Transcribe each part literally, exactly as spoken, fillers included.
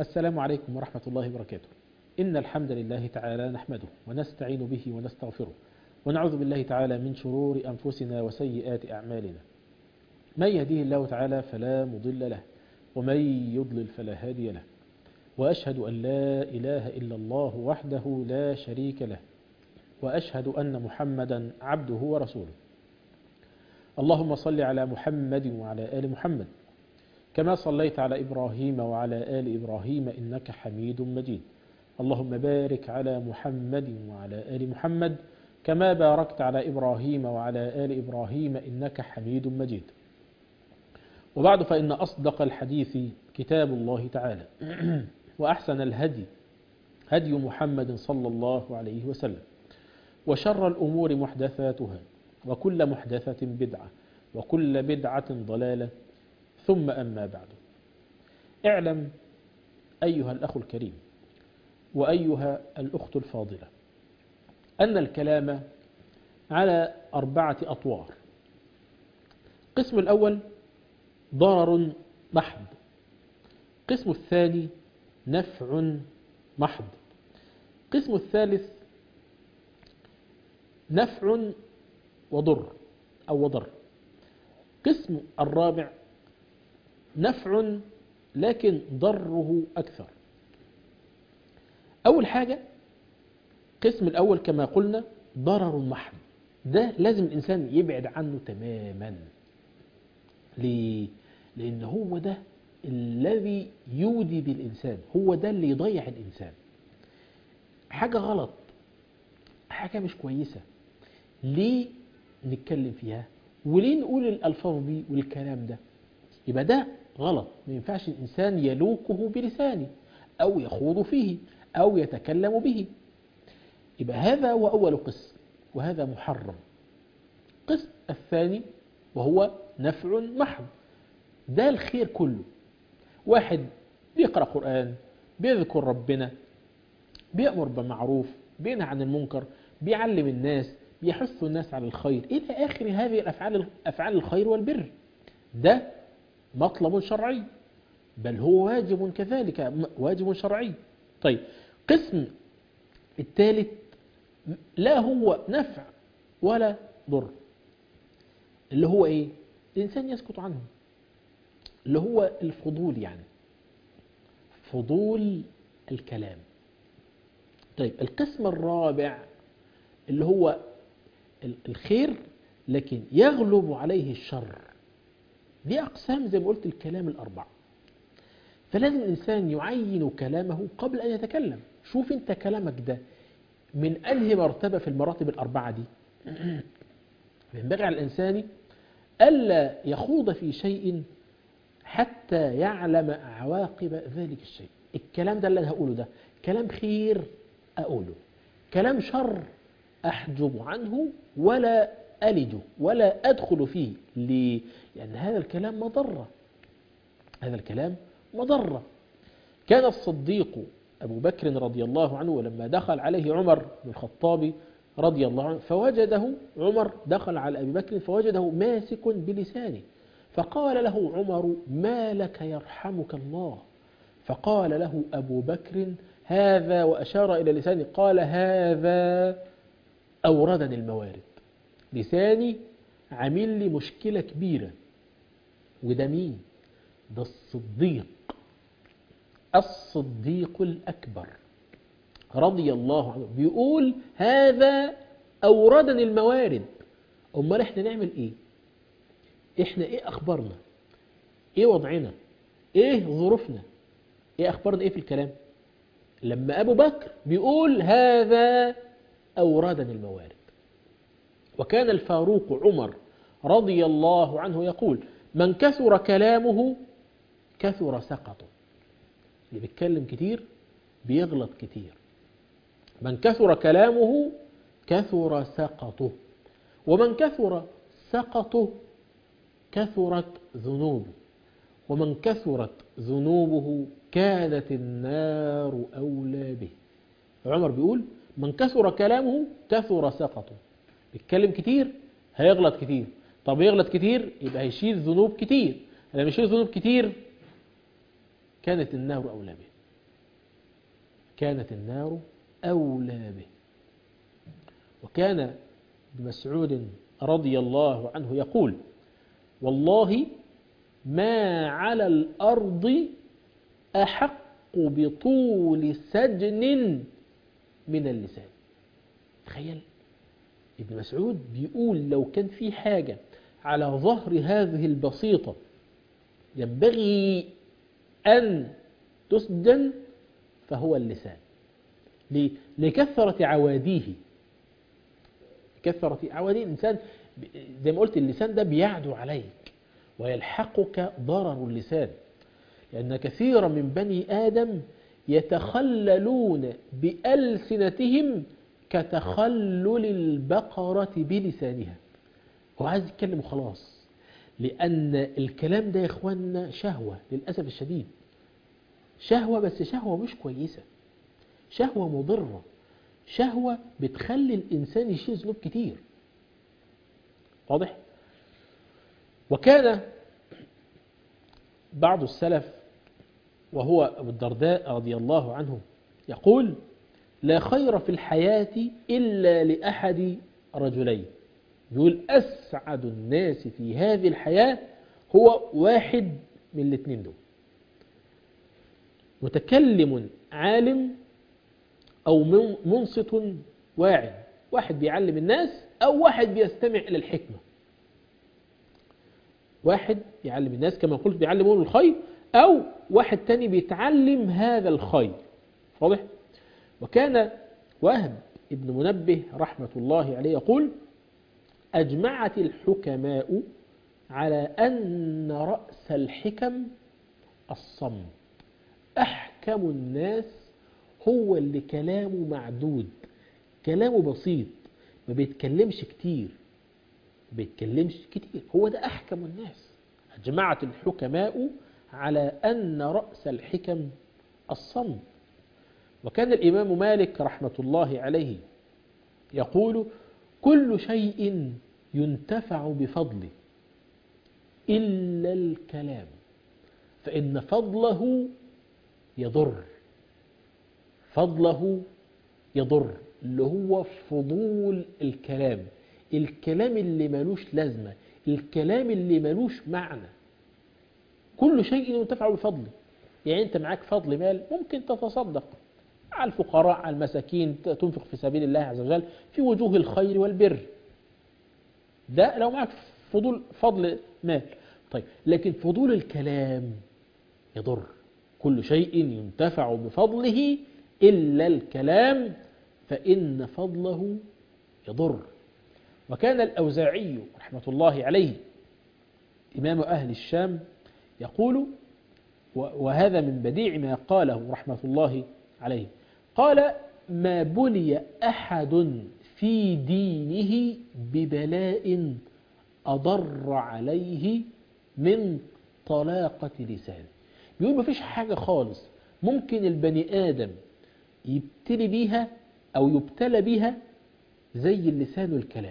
السلام عليكم ورحمة الله وبركاته. إن الحمد لله تعالى نحمده ونستعين به ونستغفره ونعوذ بالله تعالى من شرور أنفسنا وسيئات أعمالنا. من يهديه الله تعالى فلا مضل له ومن يضلل فلا هادي له، وأشهد أن لا إله إلا الله وحده لا شريك له، وأشهد أن محمدا عبده ورسوله. اللهم صل على محمد وعلى آل محمد كما صليت على إبراهيم وعلى آل إبراهيم إنك حميد مجيد. اللهم بارك على محمد وعلى آل محمد كما باركت على إبراهيم وعلى آل إبراهيم إنك حميد مجيد. وبعد، فإن أصدق الحديث كتاب الله تعالى وأحسن الهدي هدي محمد صلى الله عليه وسلم، وشر الأمور محدثاتها وكل محدثة بدعة وكل بدعة ضلالة، ثم أما بعد. اعلم أيها الأخ الكريم وأيها الأخت الفاضلة أن الكلام على أربعة أطوار. القسم الأول ضرر محض، القسم الثاني نفع محض، القسم الثالث نفع وضر أو وضر، القسم الرابع نفع لكن ضره أكثر. أول حاجة القسم الأول كما قلنا ضرر محض، ده لازم الإنسان يبعد عنه تماما. ليه؟ لأن هو ده الذي يودي بالإنسان، هو ده اللي يضيع الإنسان. حاجة غلط، حاجة مش كويسة، ليه نتكلم فيها وليه نقول الألفاظ دي والكلام ده؟ يبقى ده غلط، ما ينفعش الإنسان يلوكه بلسانه أو يخوض فيه أو يتكلم به. يبقى هذا هو أول قسم، وهذا محرم. القسم الثاني وهو نفع محض، ده الخير كله. واحد بيقرأ قرآن، بيذكر ربنا، بيأمر بالمعروف، بينهى عن المنكر، بيعلم الناس، بيحث الناس على الخير إلى آخر هذه الأفعال، أفعال الخير والبر. ده مطلب شرعي، بل هو واجب كذلك، واجب شرعي. طيب، قسم الثالث لا هو نفع ولا ضر، اللي هو ايه؟ الإنسان يسكت عنه، اللي هو الفضول، يعني فضول الكلام. طيب، القسم الرابع اللي هو الخير لكن يغلب عليه الشر. دي أقسام زي ما قلت الكلام الأربعة. فلازم الإنسان يعين كلامه قبل أن يتكلم. شوف أنت كلامك ده من أنهي مرتبة في المراتب الأربعة دي. ينبغي على الإنسان ألا يخوض في شيء حتى يعلم عواقب ذلك الشيء. الكلام ده اللي أنا هقوله ده كلام خير أقوله، كلام شر أحجب عنه ولا ألجه ولا أدخل فيه. ليه؟ لأن هذا الكلام مضرة، هذا الكلام مضرة. كان الصديق أبو بكر رضي الله عنه لما دخل عليه عمر بن الخطاب رضي الله عنه فوجده عمر دخل على أبي بكر فوجده ماسك بلسانه، فقال له عمر: ما لك يرحمك الله؟ فقال له أبو بكر: هذا، وأشار إلى لسانه، قال: هذا أوردني الموارد، لساني عامل لي مشكلة كبيرة. وده مين؟ ده الصديق، الصديق الأكبر رضي الله عنه، بيقول: هذا أوردني الموارد. أمال إحنا نعمل إيه؟ إحنا إيه أخبارنا؟ إيه وضعنا؟ إيه ظروفنا؟ إيه أخبارنا إيه في الكلام؟ لما أبو بكر بيقول: هذا أوردني الموارد. وكان الفاروق عمر رضي الله عنه يقول: من كثر كلامه كثر سقطه. اللي بيتكلم كتير بيغلط كتير. من كثر كلامه كثر سقطه، ومن كثر سقطه كثرت ذنوبه، ومن كثرت ذنوبه كانت النار أولى به. عمر بيقول: من كثر كلامه كثر سقطه. بيتكلم كتير هيغلط كتير. طب يغلط كتير يبقى هيشيل ذنوب كتير. لما يشيل ذنوب كتير كانت النار أولى به. كانت النار أولى به. وكان ابن مسعود رضي الله عنه يقول: والله ما على الأرض أحق بطول سجن من اللسان. تخيل ابن مسعود بيقول لو كان في حاجة على ظهر هذه البسيطة ينبغي أن تسجن فهو اللسان. ليه؟ لكثرة عواديه. كثرة عواديه الإنسان زي ما قلت اللسان ده بيعدو عليك ويلحقك ضرر اللسان، لأن كثيرا من بني آدم يتخللون بألسنتهم كتخلل البقرة بلسانها. هو عايز يتكلم وخلاص، لأن الكلام ده يا إخواننا شهوة للأسف الشديد. شهوة، بس شهوة مش كويسة، شهوة مضرة، شهوة بتخلي الإنسان يشيل ذنوب كتير. واضح؟ وكان بعض السلف وهو أبو الدرداء رضي الله عنه يقول: لا خير في الحياة إلا لأحد رجلين. يقول أسعد الناس في هذه الحياة هو واحد من الاثنين دول: متكلم عالم أو منصت واعي. واحد بيعلم الناس أو واحد بيستمع إلى الحكمة. واحد يعلم الناس كما قلت بيعلمون الخير، أو واحد تاني بيتعلم هذا الخير. واضح؟ وكان وهب ابن منبه رحمة الله عليه يقول: أجمعت الحكماء على أن رأس الحكم الصمت. أحكم الناس هو اللي كلامه معدود، كلامه بسيط، ما بيتكلمش كتير، ما بيتكلمش كتير، هو ده أحكم الناس. أجمعت الحكماء على أن رأس الحكم الصمت. وكان الإمام مالك رحمة الله عليه يقول: كل شيء ينتفع بفضله إلا الكلام، فإن فضله يضر. فضله يضر اللي هو فضول الكلام، الكلام اللي ملوش لازمة، الكلام اللي ملوش معنى. كل شيء ينتفع بفضله. يعني أنت معاك فضل مال ممكن تتصدق على الفقراء، على المساكين، تنفق في سبيل الله عز وجل في وجوه الخير والبر. ده لو معك فضول فضل مال. طيب، لكن فضول الكلام يضر. كل شيء ينتفع بفضله إلا الكلام فإن فضله يضر. وكان الأوزاعي رحمة الله عليه إمام أهل الشام يقول، وهذا من بديع ما قاله رحمة الله عليه، قال: ما بلي أحد في دينه ببلاء أضر عليه من طلاقة لسانه. بيقول ما فيش حاجة خالص ممكن البني آدم يبتلي بيها أو يبتلى بيها زي اللسان والكلام.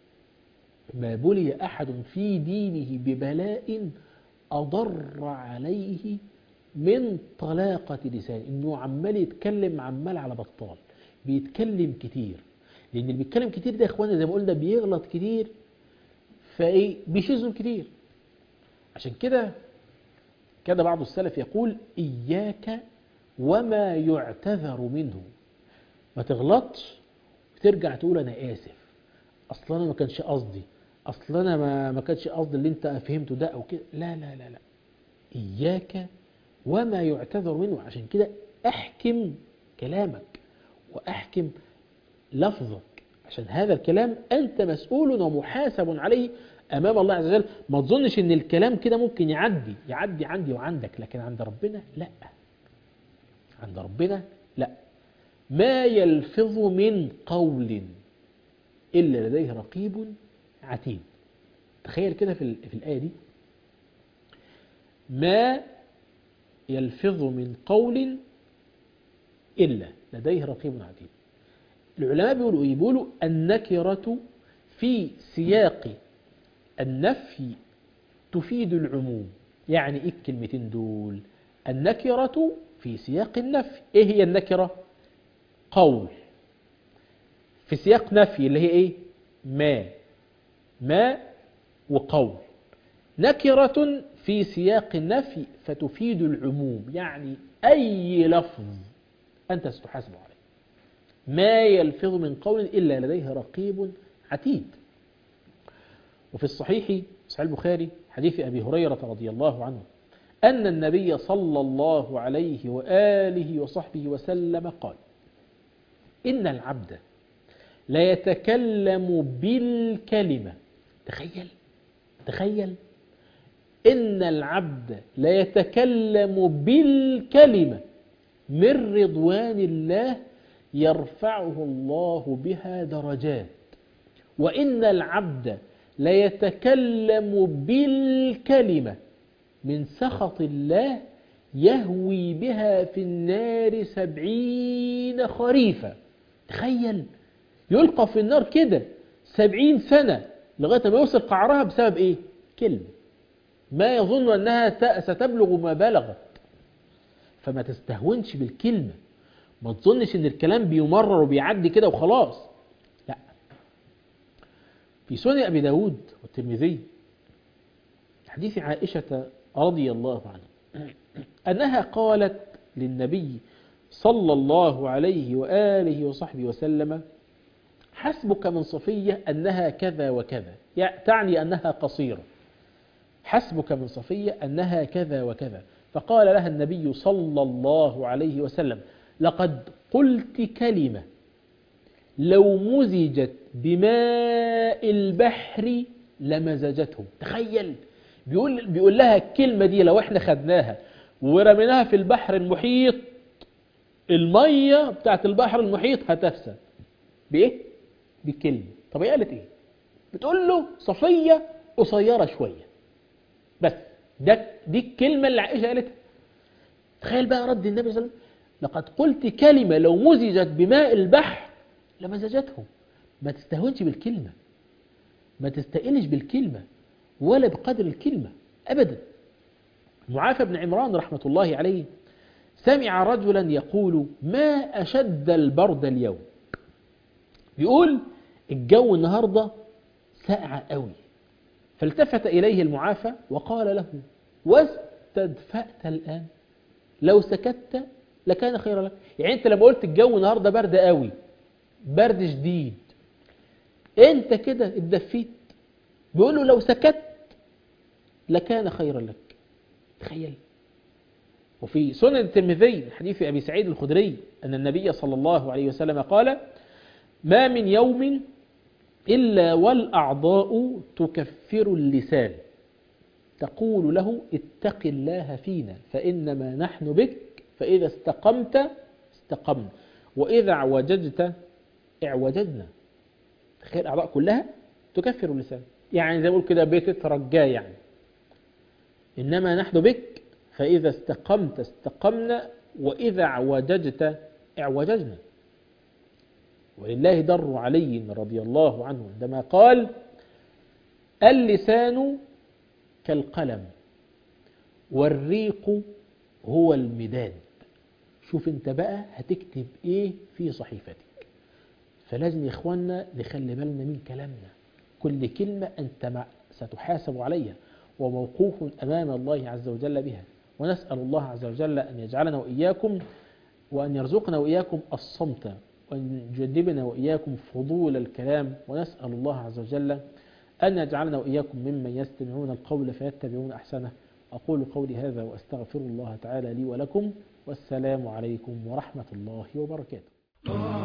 ما بلي أحد في دينه ببلاء أضر عليه من طلاقة لسانه، إنه عمال يتكلم عمال على بطال، بيتكلم كتير. لأن اللي بيتكلم كتير ده يا إخوانا زي ما قلنا بيغلط كتير، فإيه بيشيزن كتير. عشان كده كده بعض السلف يقول: إياك وما يعتذر منه. ما تغلطش وترجع تقول أنا آسف، أصلا أنا ما كانش قصدي، أصلا أنا ما, ما كانش قصدي اللي أنت فهمته ده أو كده. لا لا لا لا، إياك وما يعتذر منه. عشان كده أحكم كلامك وأحكم لفظك، عشان هذا الكلام أنت مسؤول ومحاسب عليه أمام الله عز وجل. ما تظنش إن الكلام كده ممكن يعدي يعدي عندي وعندك، لكن عند ربنا لا، عند ربنا لا. ما يلفظ من قول إلا لديه رقيب عتيد. تخيل كده في, في الآية دي: ما يلفظ من قول إلا لديه رقيب عتيد. العلماء بيقولوا إيه؟ بيقولوا النكرة في سياق النفي تفيد العموم. يعني إيه الكلمتين دول؟ النكرة في سياق النفي. إيه هي النكرة؟ قول في سياق نفي اللي هي ايه؟ ما ما وقول. نكرة في سياق النفي فتفيد العموم، يعني أي لفظ أنت ستحاسب عليه. ما يلفظ من قول إلا لديه رقيب عتيد. وفي الصحيح صحيح البخاري حديث أبي هريرة رضي الله عنه أن النبي صلى الله عليه وآله وصحبه وسلم قال: إن العبد لا يتكلم بالكلمة. تخيل تخيل إن العبد لا يتكلم بالكلمة من رضوان الله يرفعه الله بها درجات، وإن العبد لا يتكلم بالكلمة من سخط الله يهوي بها في النار سبعين خريفا. تخيل يلقى في النار كده سبعين سنة لغاية ما يوصل قعرها بسبب إيه؟ كلمة ما يظن أنها ستبلغ ما بلغت. فما تستهونش بالكلمة، ما تظنش أن الكلام بيمرر وبيعدي كده وخلاص، لا. في سنن أبي داود والترمذي حديث عائشة رضي الله عنها أنها قالت للنبي صلى الله عليه وآله وصحبه وسلم: حسبك من صفية أنها كذا وكذا، تعني أنها قصيرة. حسبك من صفية أنها كذا وكذا. فقال لها النبي صلى الله عليه وسلم: لقد قلت كلمة لو مزجت بماء البحر لمزجته. تخيل بيقول, بيقول لها الكلمة دي لو احنا خدناها ورميناها في البحر المحيط، المية بتاعت البحر المحيط هتفسد. بإيه؟ بكلمة. طب هي قالت إيه؟ بتقول له صفية قصيرة شوية بس. ده دي الكلمة اللي عائشة قالتها. تخيل بقى رد النبي صلى الله عليه وسلم: لقد قلت كلمة لو مزجت بماء البحر لمزجته. ما تستهونش بالكلمة، ما تستقلش بالكلمة ولا بقدر الكلمة أبدا. معافى بن عمران رحمة الله عليه سمع رجلا يقول: ما أشد البرد اليوم. بيقول الجو النهاردة ساقع قوي. فالتفت إليه المعافى وقال له: واستدفأت الآن؟ لو سكت لكان خيرا لك. يعني أنت لما قلت الجو النهاردة برد قوي، برد شديد، أنت كده اتدفيت. بيقول له لو سكت لكان خيرا لك. تخيل. وفي سنن الترمذي حديث أبي سعيد الخدري أن النبي صلى الله عليه وسلم قال: ما من يوم إلا والأعضاء تكفر اللسان تقول له اتق الله فينا فإنما نحن بك، فإذا استقمت استقمنا وإذا اعوججت اعوججنا. تخيل الأعضاء كلها تكفر اللسان، يعني زي ما بقول كده بتترجاه، يعني إنما نحن بك فإذا استقمت استقمنا وإذا اعوججت اعوججنا. ولله در علي رضي الله عنه عندما قال: اللسان كالقلم والريق هو المداد. شوف انت بقى هتكتب ايه في صحيفتك. فلازم يا اخوانا نخلي بالنا من كلامنا. كل كلمة انت ستحاسب عليها وموقوف امام الله عز وجل بها. ونسأل الله عز وجل ان يجعلنا واياكم وان يرزقنا واياكم الصمت وأن يجنبنا وإياكم فضول الكلام. ونسأل الله عز وجل أن يجعلنا وإياكم ممن يستمعون القول فيتبعون أحسنه. أقول قولي هذا وأستغفر الله تعالى لي ولكم، والسلام عليكم ورحمة الله وبركاته.